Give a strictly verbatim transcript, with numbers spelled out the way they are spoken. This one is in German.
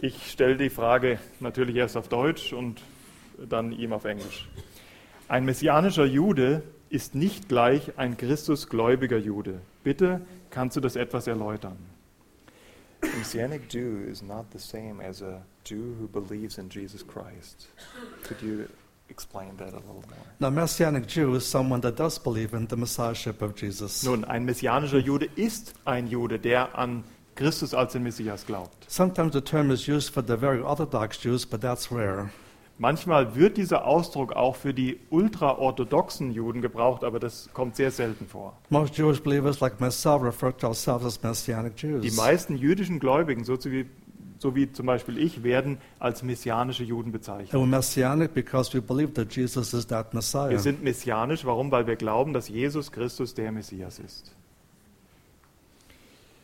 Ich stelle die Frage natürlich erst auf Deutsch und dann ihm auf Englisch. Ein messianischer Jude ist nicht gleich ein Christusgläubiger Jude. Bitte, kannst du das etwas erläutern? A Messianic Jew is not the same as a Jew who believes in Jesus Christ. Could you explain that a little more? Now, Messianic Jew is someone that does believe in the Messiahship of Jesus. Nun, ein messianischer Jude ist ein Jude, der an Christus als den Messias glaubt. Sometimes the term is used for the very Orthodox Jews, but that's rare. Manchmal wird dieser Ausdruck auch für die ultraorthodoxen Juden gebraucht, aber das kommt sehr selten vor. Most Jewish believers, like myself, refer to ourselves as Messianic Jews. Die meisten jüdischen Gläubigen, so wie, so wie zum Beispiel ich, werden als messianische Juden And bezeichnet. we're Messianic because we believe that Jesus is that Messiah. Wir sind messianisch, warum? Weil wir glauben, dass Jesus Christus der Messias ist.